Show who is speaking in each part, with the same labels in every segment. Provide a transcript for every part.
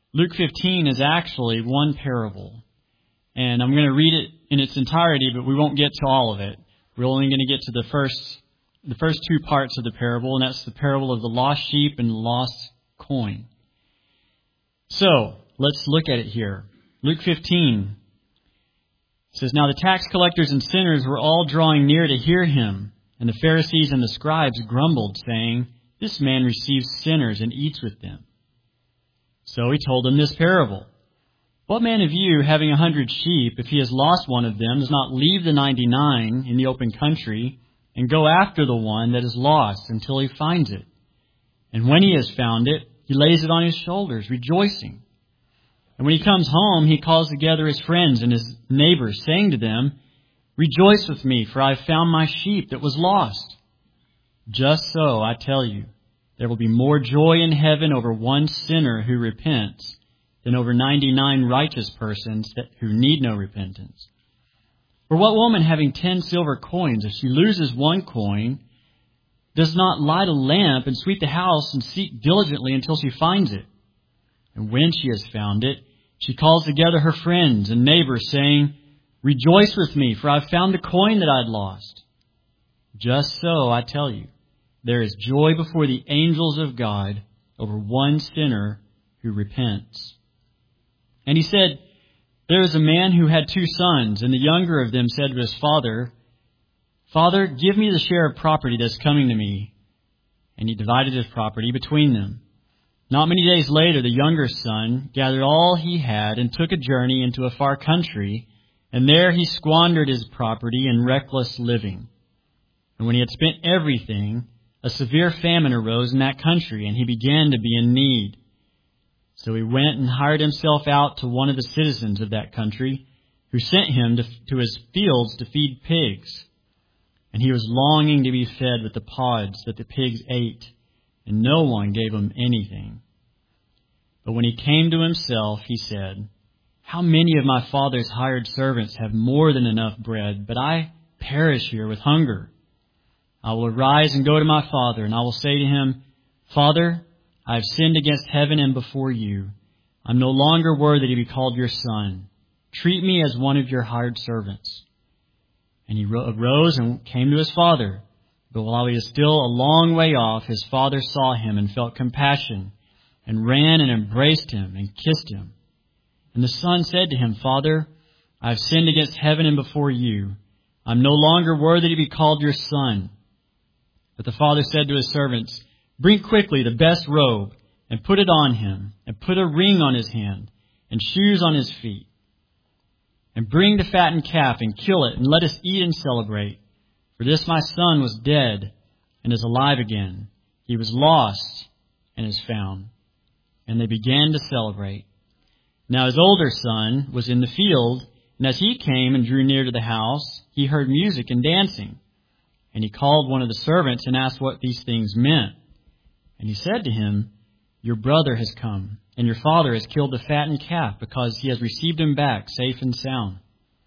Speaker 1: Luke 15 is actually one parable. And I'm going to read it in its entirety, but we won't get to all of it. We're only going to get to the first two parts of the parable, and that's the parable of the lost sheep and the lost coin. So, let's look at it here. Luke 15 says, "Now the tax collectors and sinners were all drawing near to hear him, and the Pharisees and the scribes grumbled, saying, 'This man receives sinners and eats with them.' So he told them this parable. 'What man of you, having 100 sheep, if he has lost one of them, does not leave the 99 in the open country and go after the one that is lost until he finds it? And when he has found it, he lays it on his shoulders, rejoicing. And when he comes home, he calls together his friends and his neighbors, saying to them, "Rejoice with me, for I have found my sheep that was lost." Just so, I tell you, there will be more joy in heaven over one sinner who repents than over 99 righteous persons who need no repentance. For what woman, having 10 silver coins, if she loses one coin, does not light a lamp and sweep the house and seek diligently until she finds it? And when she has found it, she calls together her friends and neighbors, saying, "Rejoice with me, for I have found the coin that I had lost." Just so, I tell you, there is joy before the angels of God over one sinner who repents. And he said, "There was a man who had 2 sons, and the younger of them said to his father, 'Father, give me the share of property that's coming to me.' And he divided his property between them. Not many days later, the younger son gathered all he had and took a journey into a far country, and there he squandered his property in reckless living. And when he had spent everything, a severe famine arose in that country, and he began to be in need. So he went and hired himself out to one of the citizens of that country, who sent him to his fields to feed pigs. And he was longing to be fed with the pods that the pigs ate, and no one gave him anything. But when he came to himself, he said, 'How many of my father's hired servants have more than enough bread, but I perish here with hunger? I will arise and go to my father, and I will say to him, Father, I have sinned against heaven and before you. I'm no longer worthy to be called your son. Treat me as one of your hired servants.' And he arose and came to his father. But while he was still a long way off, his father saw him and felt compassion, and ran and embraced him and kissed him. And the son said to him, 'Father, I have sinned against heaven and before you. I'm no longer worthy to be called your son.' But the father said to his servants, 'Bring quickly the best robe, and put it on him, and put a ring on his hand, and shoes on his feet. And bring the fattened calf, and kill it, and let us eat and celebrate. For this my son was dead, and is alive again. He was lost, and is found.' And they began to celebrate. Now his older son was in the field, and as he came and drew near to the house, he heard music and dancing. And he called one of the servants and asked what these things meant. And he said to him, 'Your brother has come, and your father has killed the fattened calf, because he has received him back safe and sound.'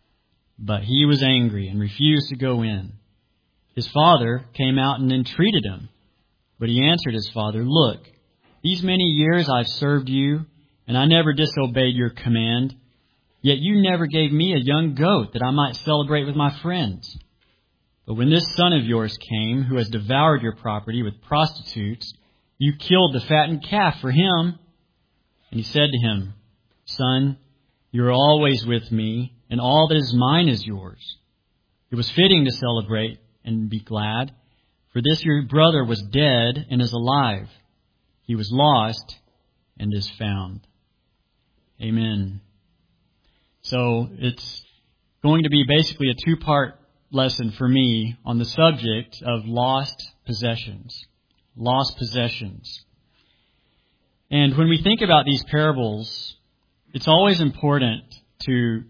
Speaker 1: But he was angry and refused to go in. His father came out and entreated him. But he answered his father, 'Look, these many years I've served you, and I never disobeyed your command. Yet you never gave me a young goat that I might celebrate with my friends. But when this son of yours came, who has devoured your property with prostitutes, you killed the fattened calf for him.' And he said to him, 'Son, you are always with me, and all that is mine is yours. It was fitting to celebrate and be glad, for this your brother was dead and is alive. He was lost and is found.'" Amen. So it's going to be basically a 2-part lesson for me on the subject of lost possessions. Lost possessions. And when we think about these parables, it's always important to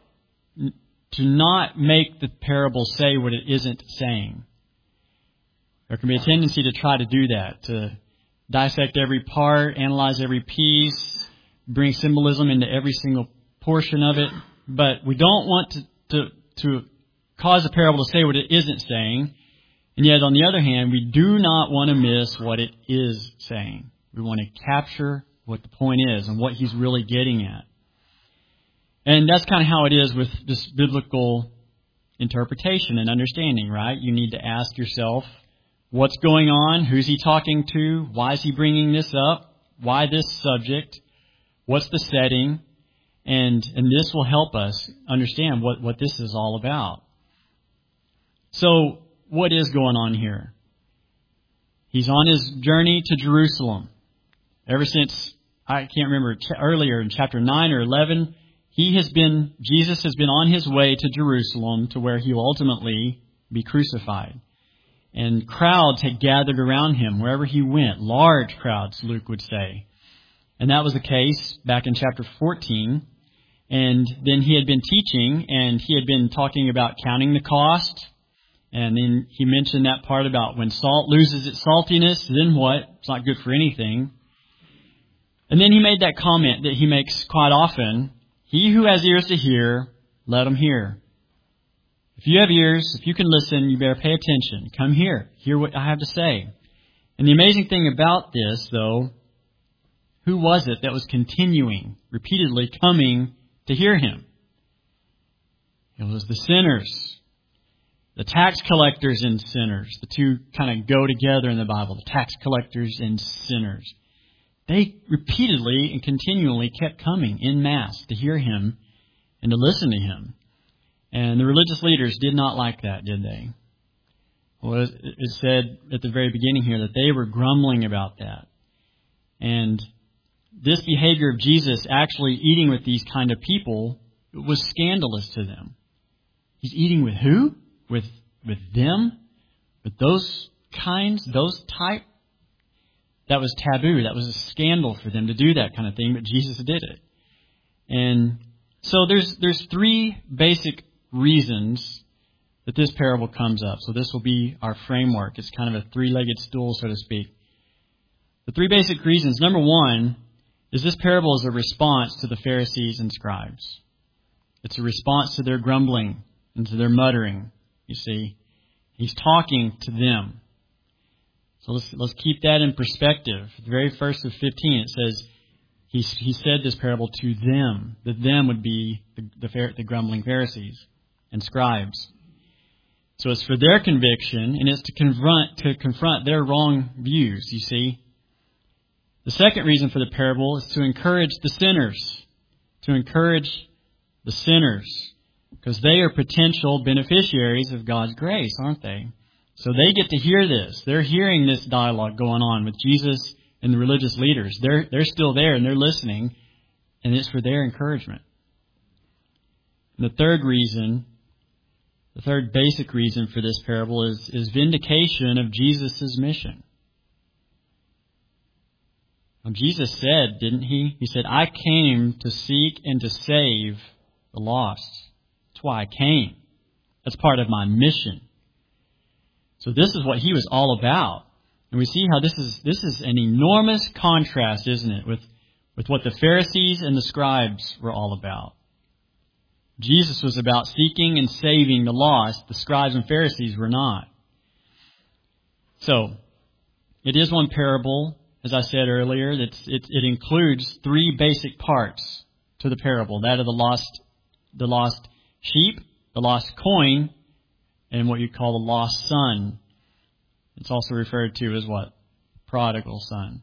Speaker 1: not make the parable say what it isn't saying. There can be a tendency to try to do that, to dissect every part, analyze every piece, bring symbolism into every single portion of it. But we don't want to cause a parable to say what it isn't saying. And yet, on the other hand, we do not want to miss what it is saying. We want to capture what the point is and what he's really getting at. And that's kind of how it is with this biblical interpretation and understanding, right? You need to ask yourself, what's going on? Who's he talking to? Why is he bringing this up? Why this subject? What's the setting? And this will help us understand what this is all about. So, what is going on here? He's on his journey to Jerusalem. Ever since, I can't remember, earlier in chapter 9 or 11, Jesus has been on his way to Jerusalem to where he will ultimately be crucified. And crowds had gathered around him wherever he went. Large crowds, Luke would say. And that was the case back in chapter 14. And then he had been teaching, and he had been talking about counting the cost. And then he mentioned that part about when salt loses its saltiness, then what? It's not good for anything. And then he made that comment that he makes quite often. He who has ears to hear, let him hear. If you have ears, if you can listen, you better pay attention. Come here. Hear what I have to say. And the amazing thing about this, though, who was it that was continuing, repeatedly coming to hear him? It was the sinners. The tax collectors and sinners. The two kind of go together in the Bible. The tax collectors and sinners. They repeatedly and continually kept coming en masse to hear him and to listen to him. And the religious leaders did not like that, did they? Well, it said at the very beginning here that they were grumbling about that. And this behavior of Jesus actually eating with these kind of people was scandalous to them. He's eating with who? With them? With those kinds, those type? That was taboo. That was a scandal for them to do that kind of thing, but Jesus did it. And so there's three basic reasons that this parable comes up. So this will be our framework. It's kind of a three-legged stool, so to speak. The three basic reasons. Number one is this parable is a response to the Pharisees and scribes. It's a response to their grumbling and to their muttering, you see. He's talking to them. So let's keep that in perspective. The very first of 15, it says, he said this parable to them. The them would be the grumbling Pharisees and scribes. So it's for their conviction, and it's to confront their wrong views, you see. The second reason for the parable is to encourage the sinners. To encourage the sinners. Because they are potential beneficiaries of God's grace, aren't they? So they get to hear this. They're hearing this dialogue going on with Jesus and the religious leaders. They're still there and they're listening, and it's for their encouragement. And the third basic reason for this parable is vindication of Jesus' mission. Jesus said, didn't he? He said, I came to seek and to save the lost. That's why I came. That's part of my mission. So this is what he was all about. And we see how this is an enormous contrast, isn't it, with what the Pharisees and the scribes were all about. Jesus was about seeking and saving the lost. The scribes and Pharisees were not. So, it is one parable, as I said earlier, that it includes three basic parts to the parable. That of the lost sheep, the lost coin, and what you call the lost son. It's also referred to as what? Prodigal son.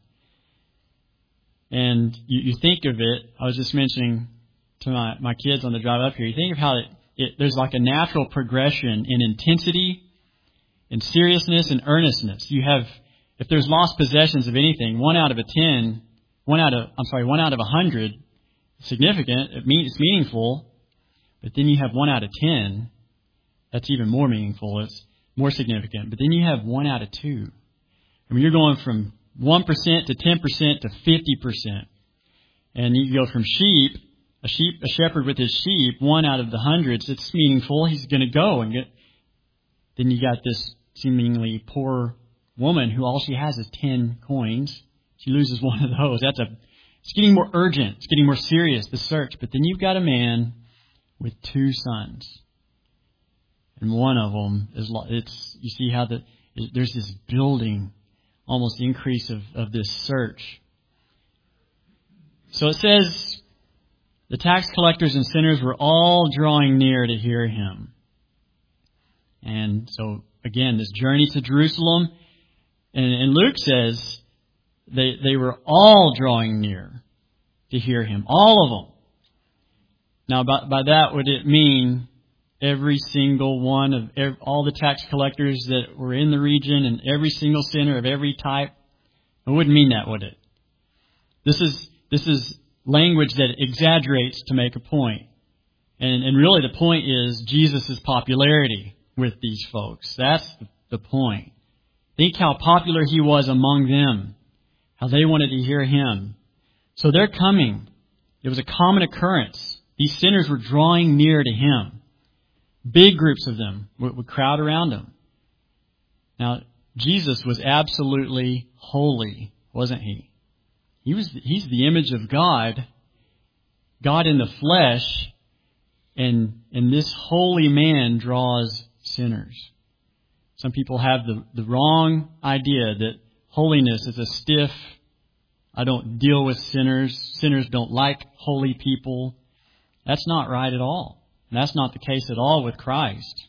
Speaker 1: And you think of it, I was just mentioning to my kids on the drive up here, you think of how there's like a natural progression in intensity, in seriousness, and earnestness. You have, if there's lost possessions of anything, 1 out of 100, significant, it's meaningful, but then you have 1 out of 10, that's even more meaningful, it's more significant. But then you have 1 out of 2. I mean, you're going from 1% to 10% to 50%. And you go from a shepherd with his sheep, 1 out of the hundreds, it's meaningful. He's going to go and get. Then you got this seemingly poor woman who all she has is 10 coins. She loses 1 of those. It's getting more urgent. It's getting more serious, the search. But then you've got a man with 2 sons. And one of them you see how there's this building, almost increase of this search. So it says, the tax collectors and sinners were all drawing near to hear him. And so, again, this journey to Jerusalem, and Luke says they were all drawing near to hear him. All of them. Now, by that, would it mean every single one of all the tax collectors that were in the region and every single sinner of every type? It wouldn't mean that, would it? This is language that exaggerates to make a point. And really the point is Jesus' popularity with these folks. That's the point. Think how popular he was among them, how they wanted to hear him. So they're coming. It was a common occurrence. These sinners were drawing near to him. Big groups of them would crowd around him. Now, Jesus was absolutely holy, wasn't he? He's the image of God, God in the flesh, and this holy man draws sinners. Some people have the wrong idea that holiness is a stiff, I don't deal with sinners, sinners don't like holy people. That's not right at all. And that's not the case at all with Christ.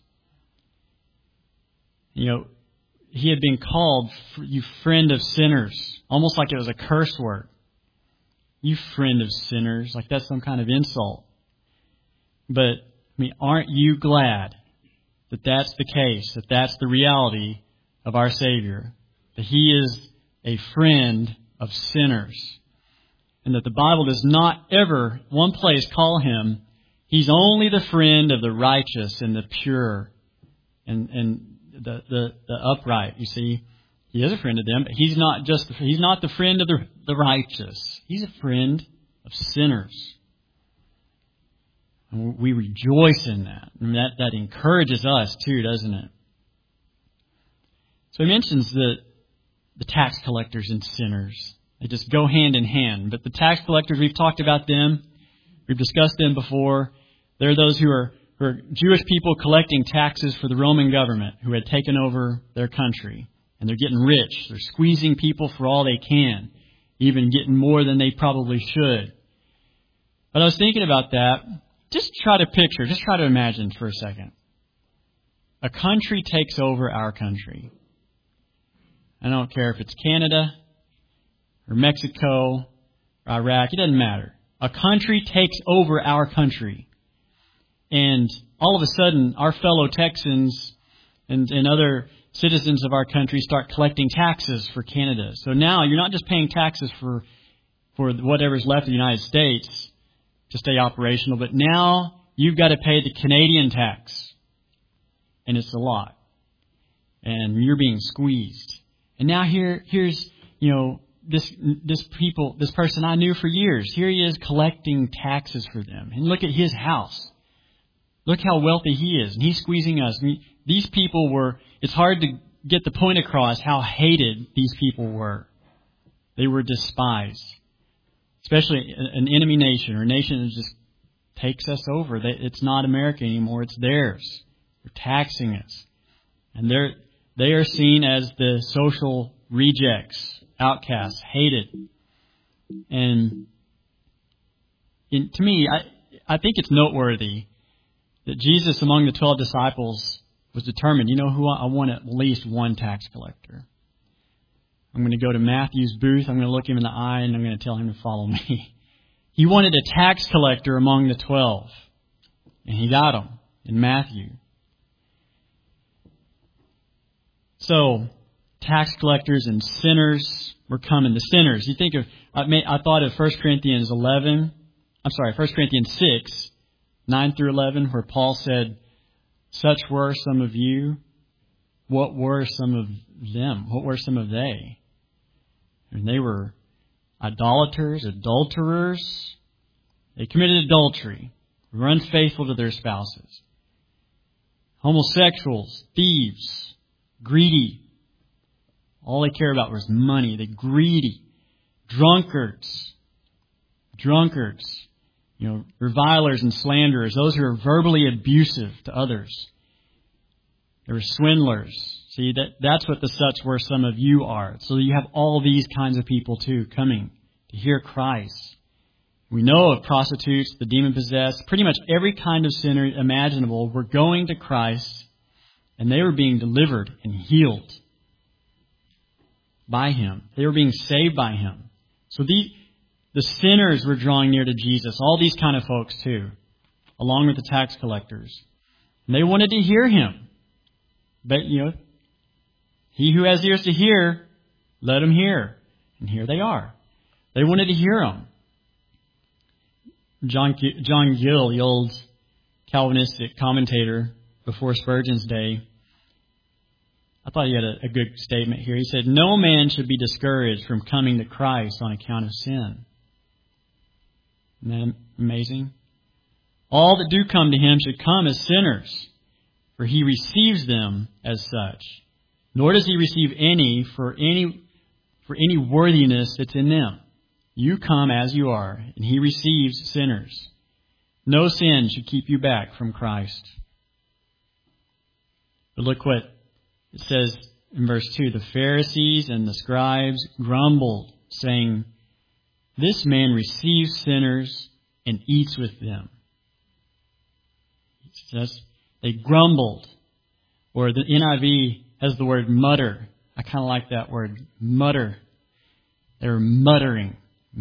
Speaker 1: You know, he had been called, you friend of sinners, almost like it was a curse word. You friend of sinners, like that's some kind of insult. But, aren't you glad that that's the case, that that's the reality of our Savior, that he is a friend of sinners, and that the Bible does not ever, one place, call him, he's only the friend of the righteous and the pure and the upright. You see, he is a friend of them, but he's not the friend of the righteous. He's a friend of sinners. And we rejoice in that. And that encourages us too, doesn't it? So he mentions the tax collectors and sinners. They just go hand in hand. But the tax collectors, we've talked about them. We've discussed them before. They're those who are Jewish people collecting taxes for the Roman government who had taken over their country. And they're getting rich. They're squeezing people for all they can, even getting more than they probably should. But I was thinking about that. Just try to imagine for a second. A country takes over our country. I don't care if it's Canada or Mexico or Iraq. It doesn't matter. A country takes over our country. And all of a sudden, our fellow Texans and other citizens of our country start collecting taxes for Canada. So now you're not just paying taxes for whatever's left of the United States to stay operational, but now you've got to pay the Canadian tax. And it's a lot. And you're being squeezed. And now here's, this person I knew for years. Here he is collecting taxes for them. And look at his house. Look how wealthy he is. And he's squeezing us. These people it's hard to get the point across how hated these people were. They were despised. Especially an enemy nation, or a nation that just takes us over. It's not America anymore, it's theirs. They're taxing us. And they are seen as the social rejects, outcasts, hated. And to me, I think it's noteworthy that Jesus, among the 12 disciples, was determined, who I want at least one tax collector. I'm going to go to Matthew's booth, I'm going to look him in the eye, and I'm going to tell him to follow me. He wanted a tax collector among the 12. And he got him in Matthew. So, tax collectors and sinners were coming. The sinners. You think of, I thought of 1 Corinthians 6, 9 through 11, where Paul said, such were some of you. What were some of them? What were some of they? And they were idolaters, adulterers. They committed adultery. Were unfaithful to their spouses. Homosexuals, thieves, greedy. All they care about was money. They're greedy. Drunkards. Revilers and slanderers. Those who are verbally abusive to others. They were swindlers. See, that's what the such were some of you are. So you have all these kinds of people too coming to hear Christ. We know of prostitutes, the demon-possessed, pretty much every kind of sinner imaginable were going to Christ, and they were being delivered and healed by Him. They were being saved by Him. So the sinners were drawing near to Jesus, all these kind of folks too, along with the tax collectors. And they wanted to hear Him. But, he who has ears to hear, let him hear. And here they are. They wanted to hear Him. John Gill, the old Calvinistic commentator before Spurgeon's day, I thought he had a good statement here. He said, "No man should be discouraged from coming to Christ on account of sin." Isn't that amazing? All that do come to Him should come as sinners, for He receives them as such. Nor does He receive any for any worthiness that's in them. You come as you are, and He receives sinners. No sin should keep you back from Christ. But look what it says in verse 2. The Pharisees and the scribes grumbled, saying, "This man receives sinners and eats with them." It says they grumbled. Or the NIV has the word mutter. I kind of like that word, mutter. They were muttering.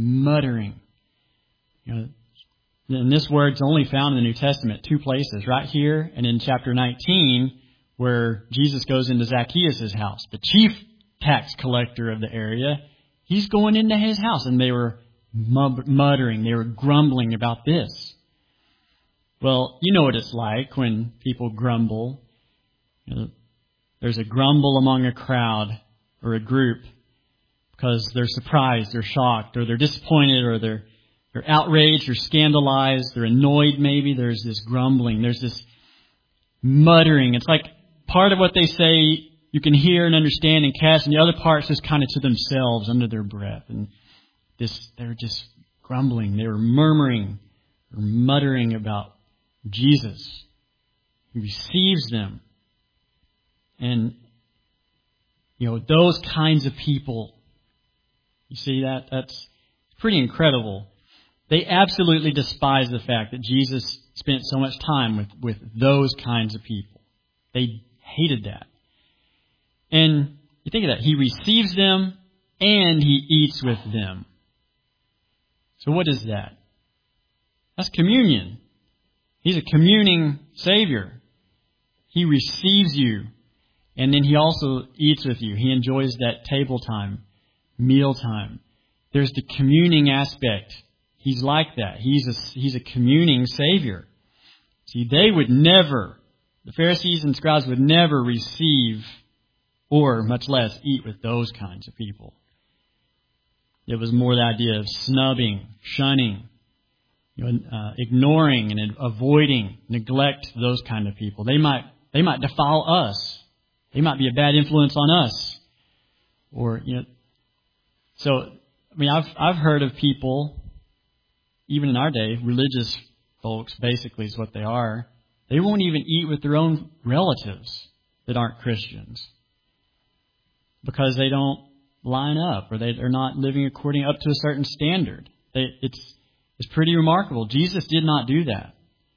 Speaker 1: And this word's only found in the New Testament 2 places, right here and in chapter 19, where Jesus goes into Zacchaeus' house, the chief tax collector of the area. He's going into his house, and they were muttering, they were grumbling about this. Well, you know what it's like when people grumble. There's a grumble among a crowd or a group because they're surprised, they're shocked, or they're disappointed, or they're outraged or scandalized, they're annoyed maybe. There's this grumbling, there's this muttering. It's like part of what they say you can hear and understand and catch, and the other part's just kind of to themselves under their breath. And they're just grumbling, they were murmuring or muttering about Jesus. He receives them. And, those kinds of people, you see that? That's pretty incredible. They absolutely despise the fact that Jesus spent so much time with those kinds of people. They hated that. And you think of that. He receives them and He eats with them. So what is that? That's communion. He's a communing Savior. He receives you, and then He also eats with you. He enjoys that table time, meal time. There's the communing aspect. He's like that. He's a communing Savior. See, the Pharisees and scribes would never receive or much less eat with those kinds of people. It was more the idea of snubbing, shunning, ignoring and avoiding, neglect those kind of people. They might defile us. They might be a bad influence on us. I've heard of people, even in our day, religious folks basically is what they are. They won't even eat with their own relatives that aren't Christians because they don't line up or they're not living according up to a certain standard. It's pretty remarkable. Jesus did not do that.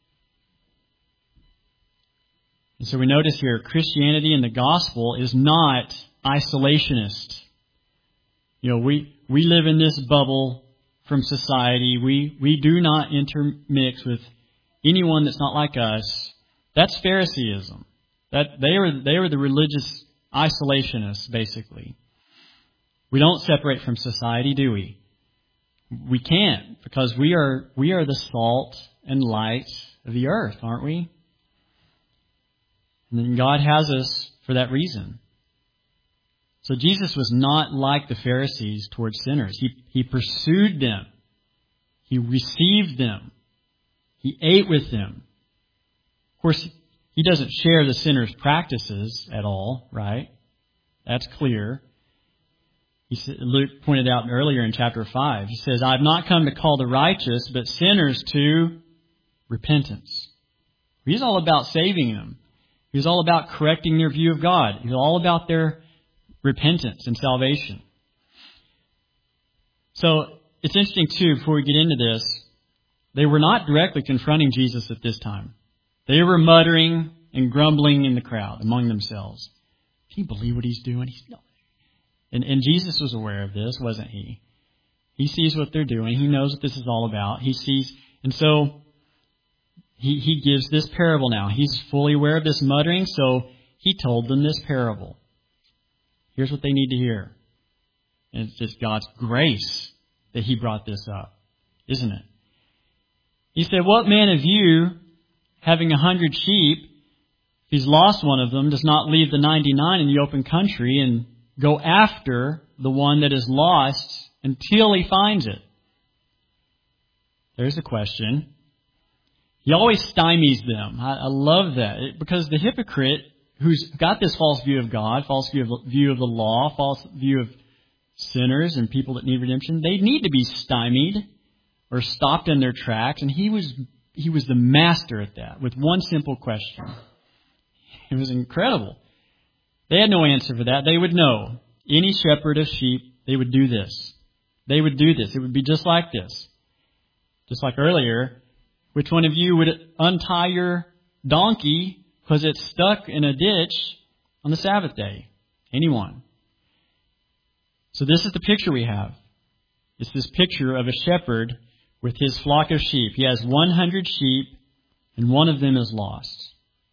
Speaker 1: And so we notice here, Christianity and the gospel is not isolationist. We live in this bubble from society. We do not intermix with anyone that's not like us. That's Phariseeism. That they were the religious isolationists, basically. We don't separate from society, do we? We can't, because we are the salt and light of the earth, aren't we? And then God has us for that reason. So Jesus was not like the Pharisees towards sinners. He pursued them. He received them. He ate with them. Of course, He doesn't share the sinner's practices at all, right? That's clear. Luke pointed out earlier in chapter 5. He says, "I've not come to call the righteous, but sinners to repentance." He's all about saving them. He's all about correcting their view of God. He's all about their repentance and salvation. So it's interesting, too, before we get into this, they were not directly confronting Jesus at this time. They were muttering and grumbling in the crowd among themselves. Can you believe what he's doing? And Jesus was aware of this, wasn't he? He sees what they're doing. He knows what this is all about. He sees, and so he gives this parable now. He's fully aware of this muttering, so he told them this parable. Here's what they need to hear. And it's just God's grace that he brought this up, isn't it? He said, what man of you, having 100 sheep, if he's lost one of them, does not leave the 99 in the open country and go after the one that is lost until he finds it? There's a question. He always stymies them. I love that. Because the hypocrite who's got this false view of God, false view of the law, false view of sinners and people that need redemption, they need to be stymied or stopped in their tracks. And he was the master at that with one simple question. It was incredible. They had no answer for that. They would know. Any shepherd of sheep, they would do this. They would do this. It would be just like this. Just like earlier, which one of you would untie your donkey because it's stuck in a ditch on the Sabbath day? Anyone. So this is the picture we have. It's this picture of a shepherd with his flock of sheep. He has 100 sheep, and one of them is lost.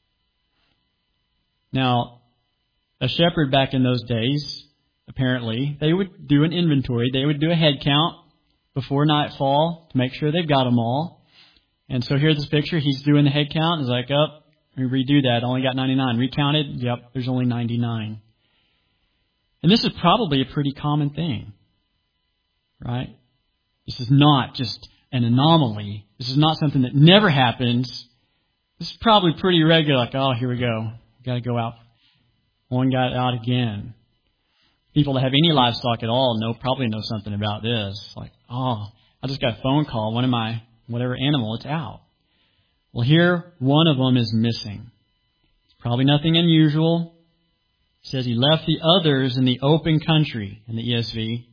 Speaker 1: Now, a shepherd back in those days, apparently, they would do an inventory. They would do a head count before nightfall to make sure they've got them all. And so here's this picture. He's doing the head count. He's like, let me redo that. Only got 99. Recounted. Yep, there's only 99. And this is probably a pretty common thing, right? This is not just an anomaly. This is not something that never happens. This is probably pretty regular. Like, oh, here we go. Got to go out. One got out again. People that have any livestock at all probably know something about this. Like, oh, I just got a phone call. One of my whatever animal, it's out. Well, here, one of them is missing. It's probably nothing unusual. It says he left the others in the open country in the ESV.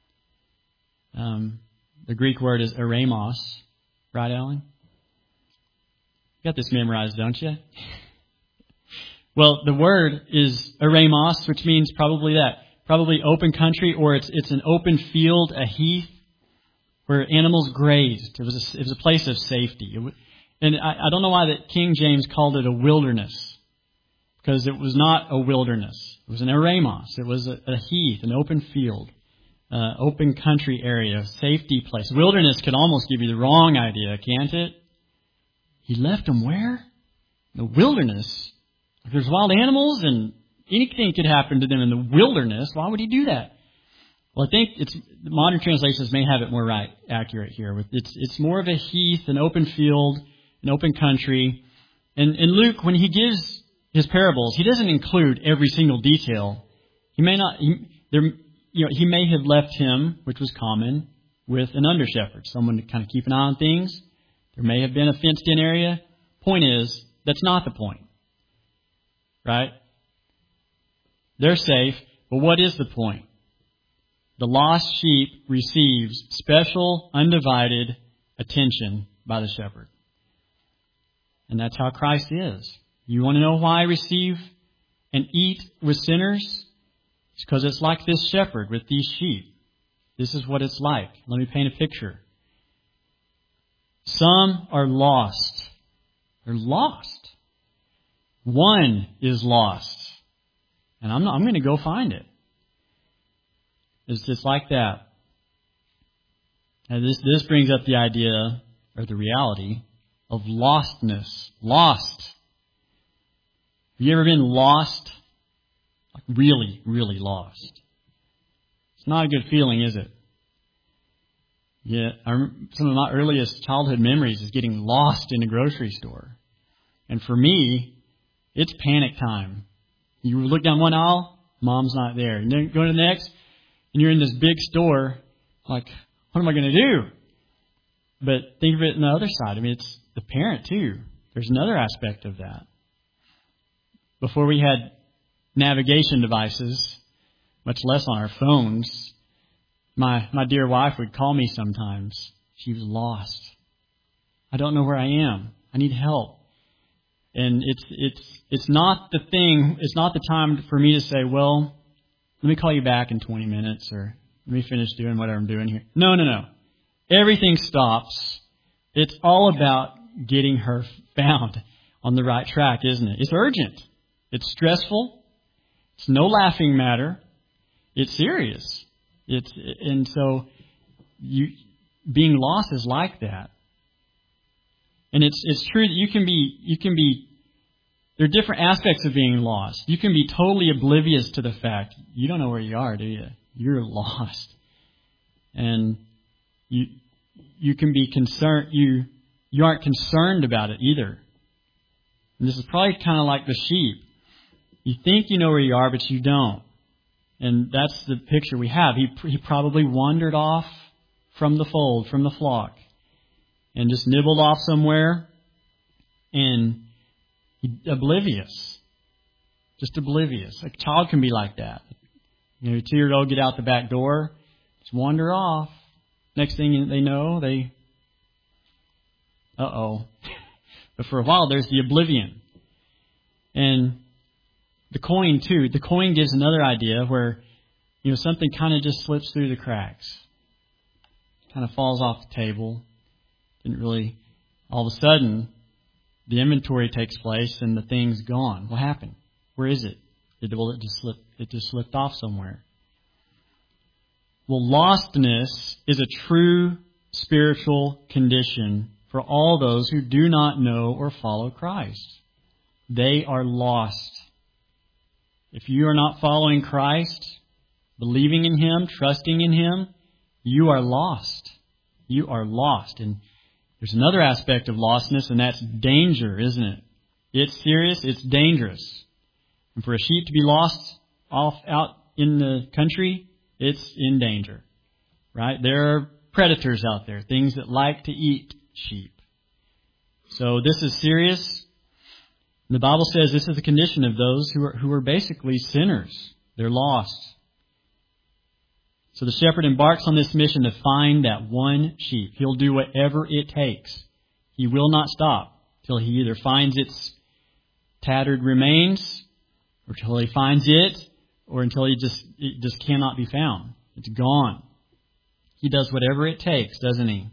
Speaker 1: The Greek word is eremos. Right, Alan? You got this memorized, don't you? Well, the word is eremos, which means probably that. Probably open country, or it's an open field, a heath, where animals grazed. It was a place of safety. And I don't know why that King James called it a wilderness, because it was not a wilderness. It was an eremos. It was a heath, an open field, open country area, safety place. Wilderness could almost give you the wrong idea, can't it? He left them where? The wilderness. If there's wild animals and anything could happen to them in the wilderness, why would he do that? Well, I think the modern translations may have it more accurate here. It's more of a heath, an open field, an open country. And Luke, when he gives his parables, he doesn't include every single detail. He may not. He may have left him, which was common, with an under shepherd, someone to kind of keep an eye on things. There may have been a fenced-in area. Point is, that's not the point, right? They're safe, but what is the point? The lost sheep receives special, undivided attention by the shepherd. And that's how Christ is. You want to know why I receive and eat with sinners? It's because it's like this shepherd with these sheep. This is what it's like. Let me paint a picture. Some are lost. They're lost. One is lost. And I'm going to go find it. It's just like that. And this brings up the idea, or the reality, of lostness. Lost. Have you ever been lost? Like really, really lost. It's not a good feeling, is it? Yeah, some of my earliest childhood memories is getting lost in a grocery store. And for me, it's panic time. You look down one aisle, mom's not there. And then go to the next, and you're in this big store, like, what am I going to do? But think of it on the other side. I mean, it's the parent too. There's another aspect of that. Before we had navigation devices, much less on our phones, my dear wife would call me sometimes. She was lost. I don't know where I am. I need help. And it's not the thing, it's not the time for me to say, well, let me call you back in 20 minutes or let me finish doing whatever I'm doing here. No. Everything stops. It's all about getting her found on the right track, isn't it? It's urgent. It's stressful. It's no laughing matter. It's serious. And so being lost is like that. And it's true that you can be there are different aspects of being lost. You can be totally oblivious to the fact you don't know where you are, do you? You're lost. And you can be concerned you aren't concerned about it either. And this is probably kind of like the sheep. You think you know where you are, but you don't. And that's the picture we have. He probably wandered off from the fold, from the flock, and just nibbled off somewhere, and oblivious. Just oblivious. A child can be like that. A 2-year-old get out the back door, just wander off. Next thing they know, But for a while, there's the oblivion. And the coin, too. The coin gives another idea where, something kind of just slips through the cracks. Kind of falls off the table. Didn't really... All of a sudden, the inventory takes place and the thing's gone. What happened? Where is it? It just slipped off somewhere. Well, lostness is a true spiritual condition for all those who do not know or follow Christ. They are lost. If you are not following Christ, believing in Him, trusting in Him, you are lost. You are lost. And there's another aspect of lostness, and that's danger, isn't it? It's serious, it's dangerous. And for a sheep to be lost out in the country, it's in danger. Right? There are predators out there, things that like to eat sheep. So this is serious. The Bible says this is the condition of those who are basically sinners. They're lost. So the shepherd embarks on this mission to find that one sheep. He'll do whatever it takes. He will not stop till he either finds its tattered remains, or till he finds it, or until it just cannot be found. It's gone. He does whatever it takes, doesn't he?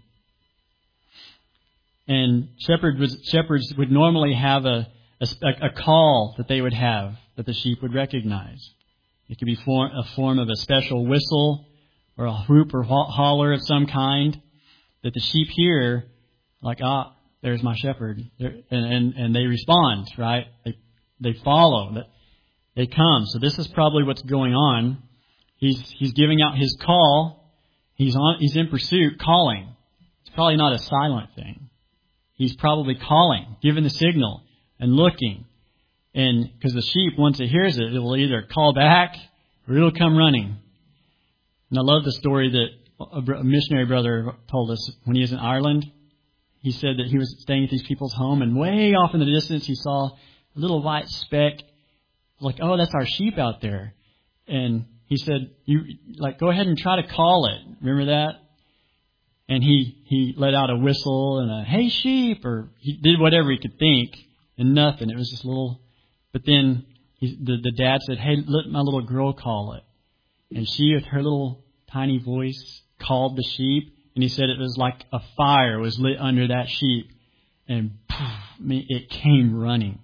Speaker 1: And shepherds would normally have a call that they would have that the sheep would recognize. It could be a form of a special whistle or a whoop or holler of some kind that the sheep hear, like, there's my shepherd. And they respond, right? They follow. They come. So this is probably what's going on. He's giving out his call. He's in pursuit, calling. It's probably not a silent thing. He's probably calling, giving the signal and looking. And because the sheep, once it hears it, it will either call back or it'll come running. And I love the story that a missionary brother told us when he was in Ireland. He said that he was staying at these people's home, and way off in the distance he saw a little white speck. Like, that's our sheep out there. And he said, go ahead and try to call it. Remember that? And he let out a whistle and a, hey sheep, or he did whatever he could think, and nothing. It was just a little, but then the dad said, hey, let my little girl call it. And she, with her little tiny voice, called the sheep, and he said it was like a fire was lit under that sheep, and it came running.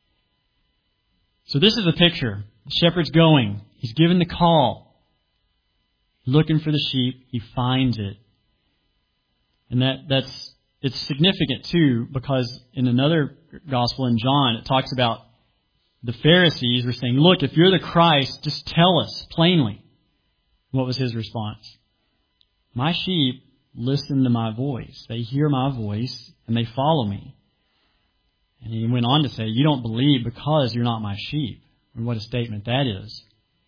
Speaker 1: So this is the picture. The shepherd's going. He's given the call. Looking for the sheep. He finds it. And it's significant too, because in another gospel in John, it talks about the Pharisees were saying, look, if you're the Christ, just tell us plainly. What was his response? My sheep listen to my voice. They hear my voice and they follow me. And he went on to say, you don't believe because you're not my sheep. And what a statement that is.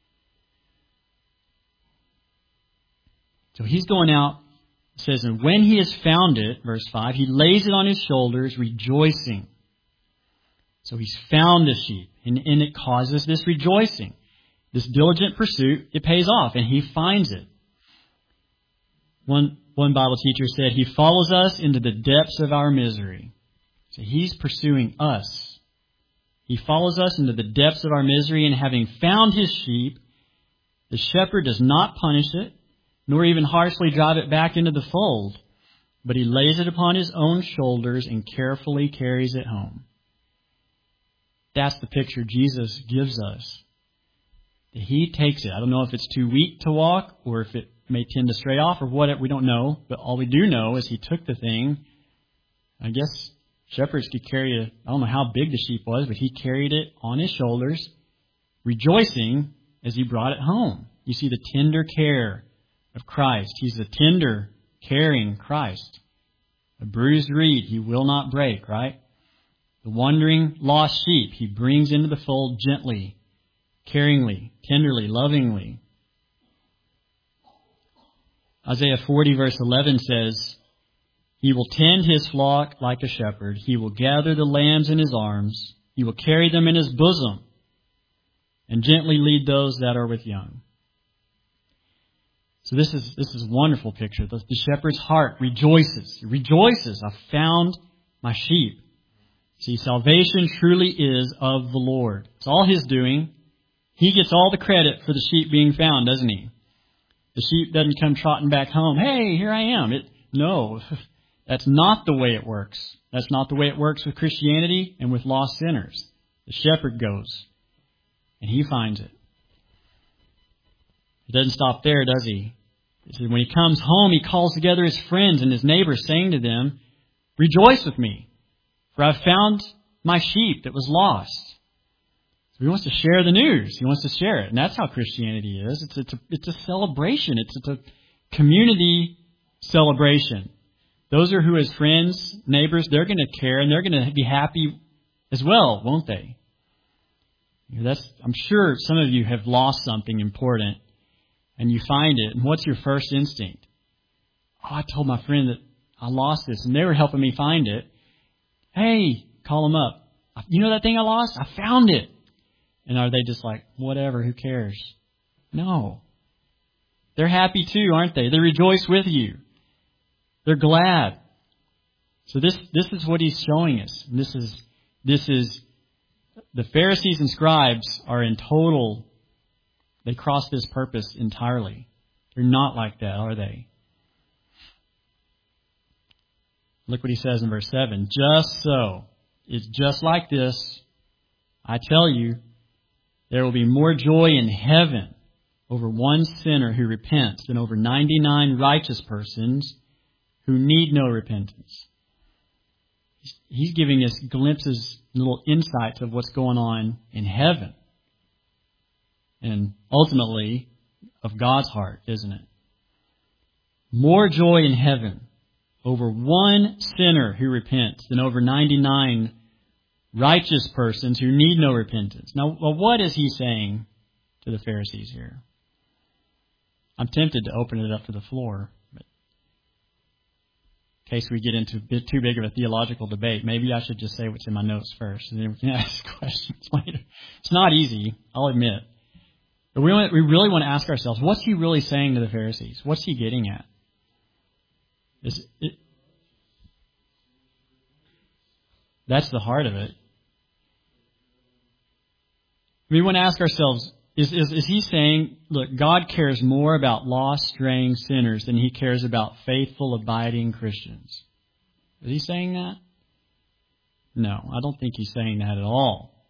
Speaker 1: So he's going out. It says, and when he has found it, verse 5, he lays it on his shoulders, rejoicing. So he's found the sheep, and it causes this rejoicing. This diligent pursuit, it pays off, and he finds it. One one Bible teacher said, He follows us into the depths of our misery. So He's pursuing us. He follows us into the depths of our misery, and having found His sheep, the shepherd does not punish it, nor even harshly drive it back into the fold, but He lays it upon His own shoulders and carefully carries it home. That's the picture Jesus gives us. That He takes it. I don't know if it's too weak to walk or if it may tend to stray off or what. We don't know. But all we do know is He took the thing. I guess shepherds could carry it. I don't know how big the sheep was, but He carried it on His shoulders, rejoicing as He brought it home. You see the tender care of Christ. He's the tender, caring Christ. A bruised reed He will not break, right? The wandering, lost sheep He brings into the fold gently, caringly, tenderly, lovingly. Isaiah 40 verse 11 says, He will tend His flock like a shepherd. He will gather the lambs in His arms. He will carry them in His bosom and gently lead those that are with young. So this is a wonderful picture. The shepherd's heart rejoices. He rejoices. I've found my sheep. See, salvation truly is of the Lord. It's all His doing. He gets all the credit for the sheep being found, doesn't He? The sheep doesn't come trotting back home. Hey, here I am. No, that's not the way it works. That's not the way it works with Christianity and with lost sinners. The shepherd goes, and He finds it. It doesn't stop there, does He? It says when He comes home, He calls together His friends and His neighbors, saying to them, Rejoice with me, for I've found my sheep that was lost. So He wants to share the news. He wants to share it. And that's how Christianity is. It's a celebration. It's a community celebration. Those are who His friends, neighbors, they're going to care and they're going to be happy as well, won't they? I'm sure some of you have lost something important and you find it. And what's your first instinct? Oh, I told my friend that I lost this and they were helping me find it. Hey, call them up. You know that thing I lost? I found it. And are they just like, whatever, who cares? No. They're happy too, aren't they? They rejoice with you. They're glad. So this is what He's showing us. And this is the Pharisees and scribes are in total, they cross this purpose entirely. They're not like that, are they? Look what He says in verse 7. Just so. It's just like this. I tell you, there will be more joy in heaven over one sinner who repents than over 99 righteous persons who need no repentance. He's giving us glimpses, little insights of what's going on in heaven. And ultimately, of God's heart, isn't it? More joy in heaven over one sinner who repents than over 99 righteous persons who need no repentance. Now, what is He saying to the Pharisees here? I'm tempted to open it up to the floor, but in case we get into a bit too big of a theological debate, maybe I should just say what's in my notes first, and then we can ask questions later. It's not easy, I'll admit. But we really want to ask ourselves, what's He really saying to the Pharisees? What's He getting at? That's the heart of it. We want to ask ourselves, is He saying, look, God cares more about lost, straying sinners than He cares about faithful, abiding Christians? Is He saying that? No, I don't think He's saying that at all.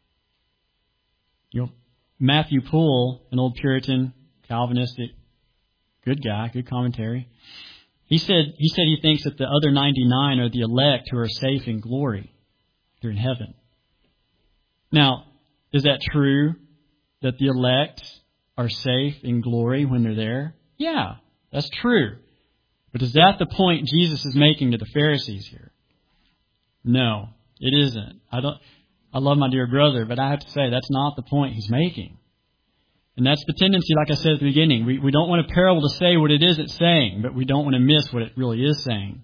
Speaker 1: Matthew Poole, an old Puritan, Calvinistic, good guy, good commentary. He said he thinks that the other 99 are the elect who are safe in glory. They're in heaven. Now, is that true that the elect are safe in glory when they're there? Yeah, that's true. But is that the point Jesus is making to the Pharisees here? No, it isn't. I love my dear brother, but I have to say that's not the point He's making. And that's the tendency, like I said at the beginning. We don't want a parable to say what it is it's saying, but we don't want to miss what it really is saying.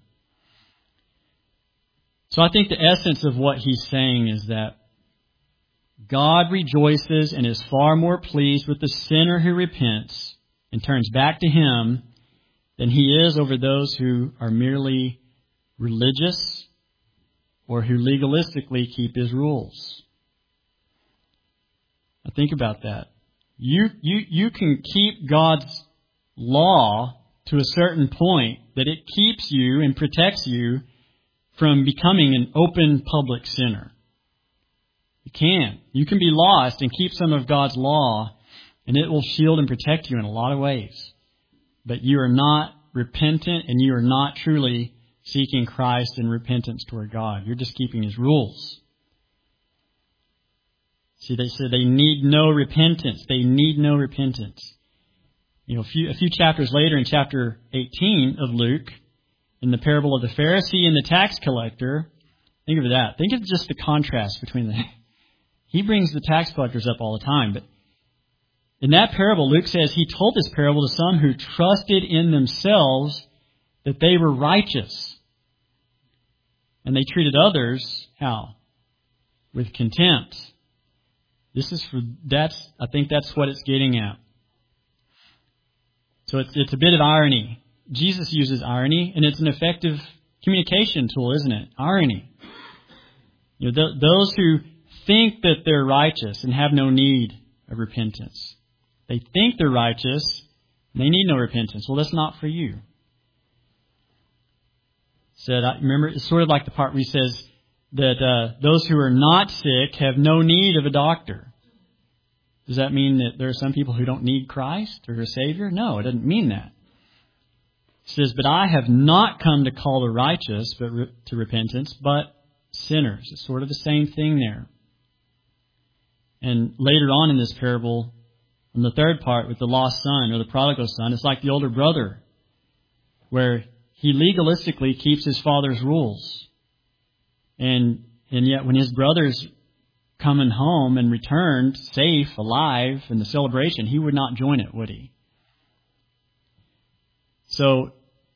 Speaker 1: So I think the essence of what He's saying is that God rejoices and is far more pleased with the sinner who repents and turns back to Him than He is over those who are merely religious or who legalistically keep His rules. Now think about that. You can keep God's law to a certain point that it keeps you and protects you from becoming an open public sinner. You can. You can be lost and keep some of God's law, and it will shield and protect you in a lot of ways. But you are not repentant, and you are not truly seeking Christ in repentance toward God. You're just keeping His rules. See, they said they need no repentance. They need no repentance. You know, a few chapters later in chapter 18 of Luke, in the parable of the Pharisee and the tax collector, think of that. Think of just the contrast between them. He brings the tax collectors up all the time, but in that parable, Luke says He told this parable to some who trusted in themselves that they were righteous. And they treated others, how? With contempt. I think that's what it's getting at. So it's a bit of irony. Jesus uses irony, and it's an effective communication tool, isn't it? Irony. You know, those who think that they're righteous and have no need of repentance. They think they're righteous, and they need no repentance. Well, that's not for you. Remember, it's sort of like the part where He says that those who are not sick have no need of a doctor. Does that mean that there are some people who don't need Christ or a Savior? No, it doesn't mean that. It says, but I have not come to call the righteous to repentance, but sinners. It's sort of the same thing there. And later on in this parable, in the third part with the lost son or the prodigal son, it's like the older brother, where he legalistically keeps his father's rules. And yet when his brother's coming home and returned safe, alive, in the celebration, he would not join it, would he? So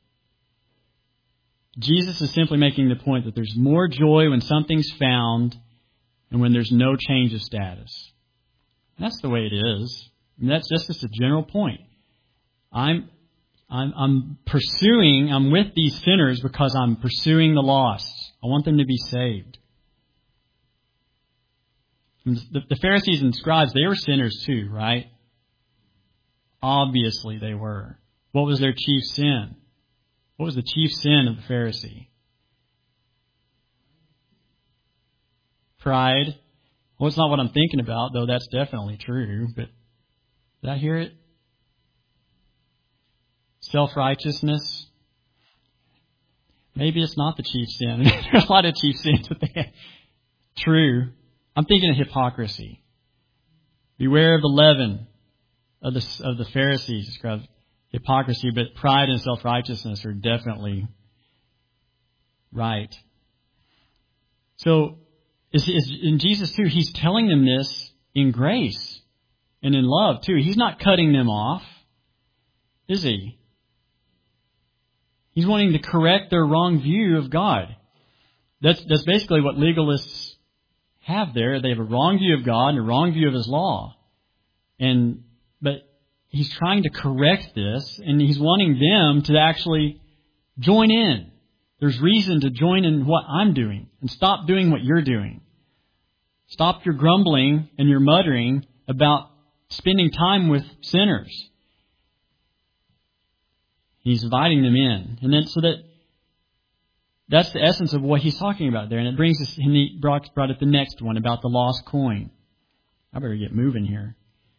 Speaker 1: Jesus is simply making the point that there's more joy when something's found and when there's no change of status. And that's the way it is. I mean, that's just a general point. I'm with these sinners because I'm pursuing the lost. I want them to be saved. The Pharisees and scribes, they were sinners too, right? Obviously they were. What was their chief sin? What was the chief sin of the Pharisee? Pride. Well, it's not what I'm thinking about, though that's definitely true. But did I hear it? Self-righteousness. Maybe it's not the chief sin. There's a lot of chief sins. True. I'm thinking of hypocrisy. Beware of the leaven of the Pharisees. Describes hypocrisy, but pride and self-righteousness are definitely right. So, in Jesus too, He's telling them this in grace and in love too. He's not cutting them off, is He? He's wanting to correct their wrong view of God. That's basically what legalists have there. They have a wrong view of God and a wrong view of His law. But He's trying to correct this, and He's wanting them to actually join in. There's reason to join in what I'm doing and stop doing what you're doing. Stop your grumbling and your muttering about spending time with sinners. He's inviting them in. And then that's the essence of what He's talking about there. And it brings us, and He brought up the next one about the lost coin. I better get moving here.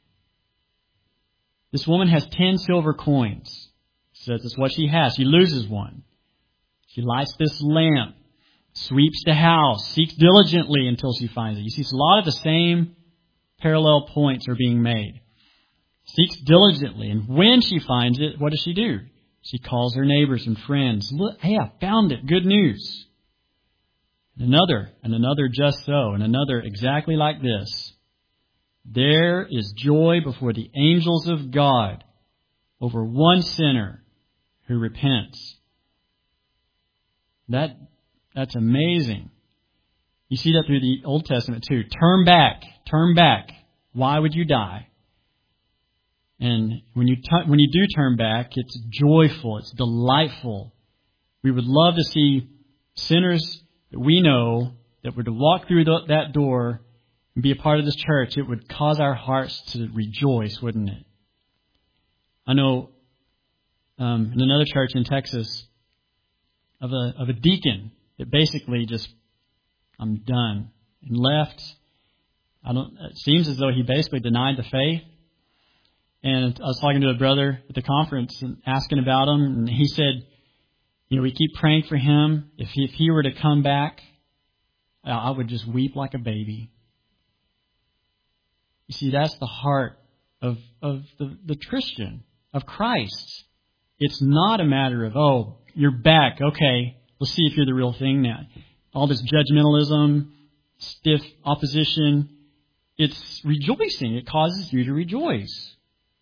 Speaker 1: This woman has 10 silver coins. Says it's what she has. She loses one. She lights this lamp, sweeps the house, seeks diligently until she finds it. You see, a lot of the same parallel points are being made. Seeks diligently, and when she finds it, what does she do? She calls her neighbors and friends. Look, hey, I found it. Good news. And another just so, and another exactly like this. There is joy before the angels of God over one sinner who repents. That's amazing. You see that through the Old Testament too. Turn back. Why would you die? And when you do turn back, it's joyful, it's delightful. We would love to see sinners that we know that were to walk through that door and be a part of this church. It would cause our hearts to rejoice, wouldn't it? I know in another church in Texas of a deacon that basically just, I'm done, and left. It seems as though he basically denied the faith. And I was talking to a brother at the conference and asking about him, and he said, we keep praying for him. If he were to come back, I would just weep like a baby. You see, that's the heart of the Christian, of Christ. It's not a matter of, oh, you're back, okay, let's see if you're the real thing now. All this judgmentalism, stiff opposition, it's rejoicing. It causes you to rejoice.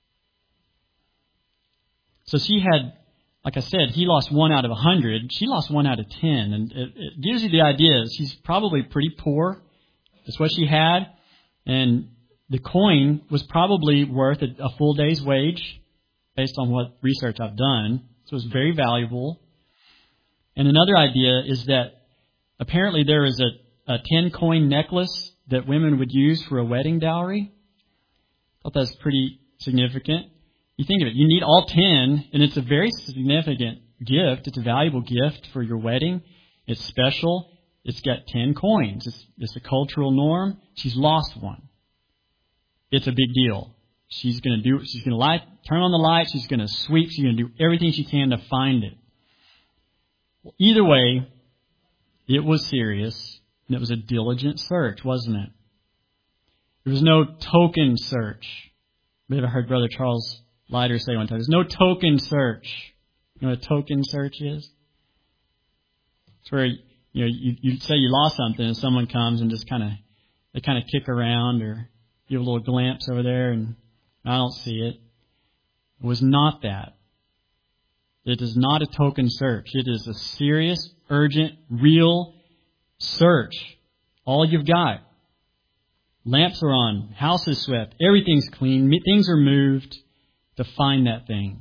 Speaker 1: So she had, like I said, he lost 1 out of 100. She lost 1 out of 10. And it gives you the idea. She's probably pretty poor. That's what she had. And the coin was probably worth a full day's wage, based on what research I've done. So it was very valuable. And another idea is that apparently there is a 10-coin necklace that women would use for a wedding dowry. I thought that's pretty significant. You think of it, you need all 10, and it's a very significant gift. It's a valuable gift for your wedding. It's special. It's got 10 coins. It's a cultural norm. She's lost 1. It's a big deal. She's going to turn on the light. She's going to sweep. She's going to do everything she can to find it. Well, either way, it was serious, and it was a diligent search, wasn't it? There was no token search. Maybe I heard Brother Charles Leiter say one time, there's no token search. You know what a token search is? It's where you say you lost something and someone comes and just kind of kick around or give a little glimpse over there and I don't see it. It was not that. It is not a token search. It is a serious, urgent, real search. All you've got. Lamps are on. House is swept. Everything's clean. Things are moved to find that thing.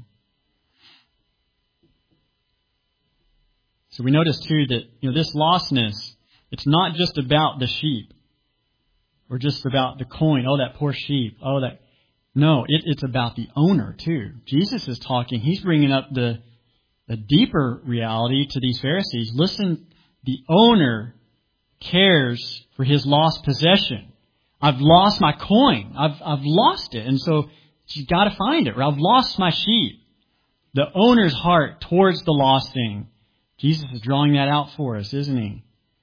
Speaker 1: So we notice too that this lostness, it's not just about the sheep or just about the coin. Oh, that poor sheep. Oh, that. No, it's about the owner too. Jesus is talking. He's bringing up the deeper reality to these Pharisees. Listen, the owner cares for his lost possession. I've lost my coin. I've lost it. And so you've got to find it. Or I've lost my sheep. The owner's heart towards the lost thing. Jesus is drawing that out for us, isn't he?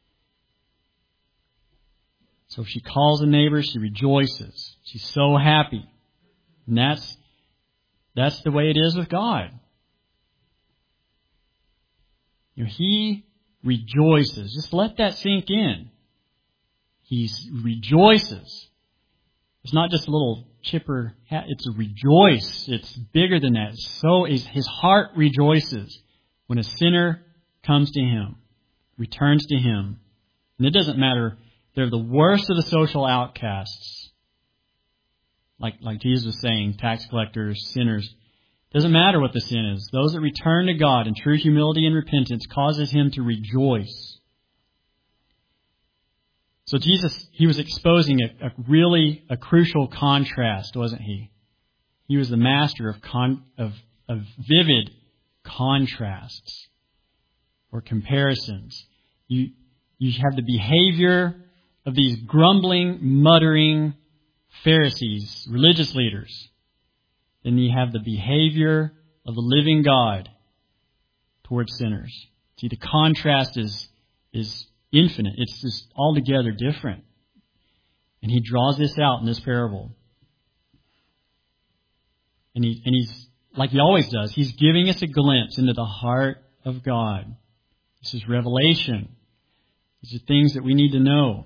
Speaker 1: So if she calls a neighbor, she rejoices. She's so happy. And that's the way it is with God. He rejoices. Just let that sink in. He rejoices. It's not just a little chipper hat. It's a rejoice. It's bigger than that. So his heart rejoices when a sinner comes to him, returns to him. And it doesn't matter. They're the worst of the social outcasts. Like Jesus was saying, tax collectors, sinners. Doesn't matter what the sin is. Those that return to God in true humility and repentance causes him to rejoice. So Jesus, he was exposing a crucial contrast, wasn't he? He was the master of vivid contrasts or comparisons. You have the behavior of these grumbling, muttering Pharisees, religious leaders. Then you have the behavior of the living God towards sinners. See, the contrast is infinite. It's just altogether different. And he draws this out in this parable. And he's, like he always does, he's giving us a glimpse into the heart of God. This is revelation. These are things that we need to know.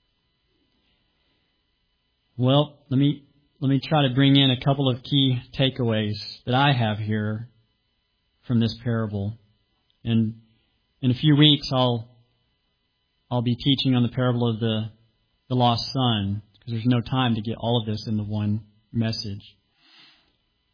Speaker 1: Well, let me try to bring in a couple of key takeaways that I have here from this parable. And in a few weeks, I'll be teaching on the parable of the lost son, because there's no time to get all of this into one message.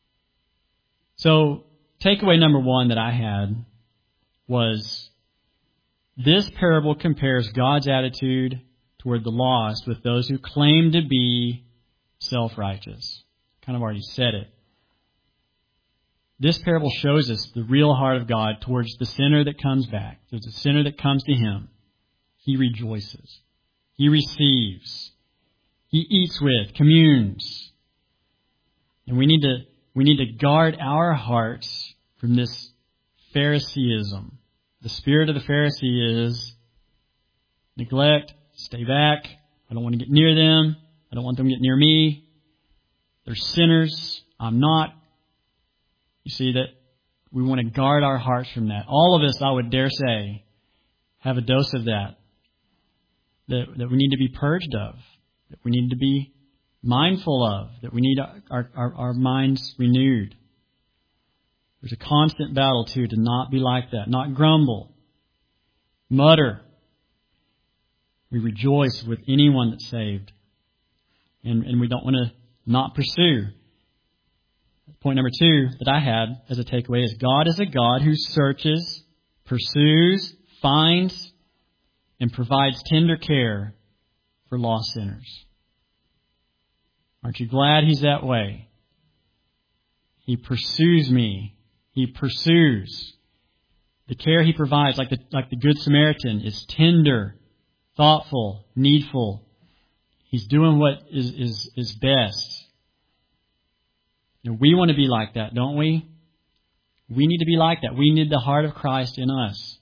Speaker 1: So, takeaway number one that I had was this parable compares God's attitude toward the lost with those who claim to be self-righteous. Kind of already said it. This parable shows us the real heart of God towards the sinner that comes back. There's a sinner that comes to Him. He rejoices. He receives. He eats with, communes. And we need to guard our hearts from this Phariseeism. The spirit of the Pharisee is neglect, stay back. I don't want to get near them. I don't want them to get near me. They're sinners. I'm not. You see that we want to guard our hearts from that. All of us, I would dare say, have a dose of that we need to be purged of, that we need to be mindful of, that we need our minds renewed. There's a constant battle, too, to not be like that, not grumble, mutter. We rejoice with anyone that's saved. And we don't want to not pursue. Point number two that I had as a takeaway is God is a God who searches, pursues, finds, and provides tender care for lost sinners. Aren't you glad He's that way? He pursues me. He pursues. The care He provides, like the Good Samaritan, is tender, thoughtful, needful. He's doing what is best. And we want to be like that, don't we? We need to be like that. We need the heart of Christ in us.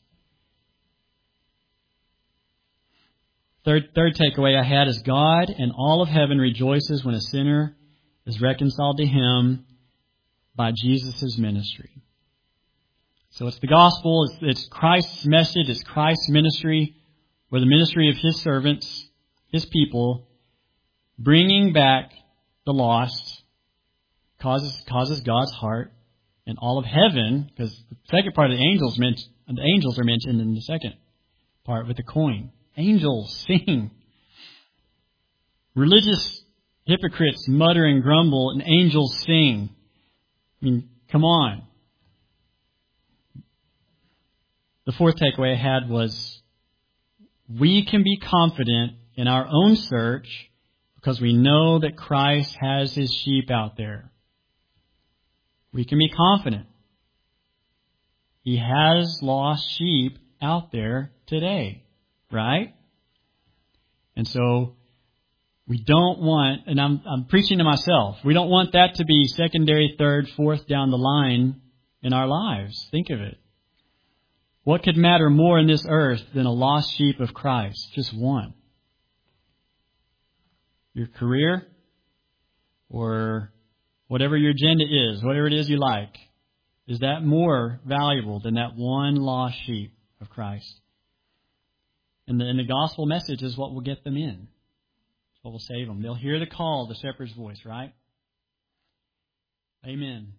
Speaker 1: Third takeaway I had is God and all of heaven rejoices when a sinner is reconciled to Him by Jesus' ministry. So it's the gospel, it's Christ's message, it's Christ's ministry, or the ministry of His servants, His people, bringing back the lost, causes God's heart and all of heaven, because the second part of the angels are mentioned in the second part with the coin. Angels sing. Religious hypocrites mutter and grumble, and angels sing. I mean, come on. The fourth takeaway I had was we can be confident in our own search because we know that Christ has His sheep out there. We can be confident. He has lost sheep out there today, right? And so we don't want, and I'm preaching to myself, we don't want that to be secondary, third, fourth down the line in our lives. Think of it. What could matter more in this earth than a lost sheep of Christ? Just one. Your career, or whatever your agenda is, whatever it is you like, is that more valuable than that one lost sheep of Christ? And the gospel message is what will get them in. It's what will save them. They'll hear the call of the shepherd's voice, right? Amen.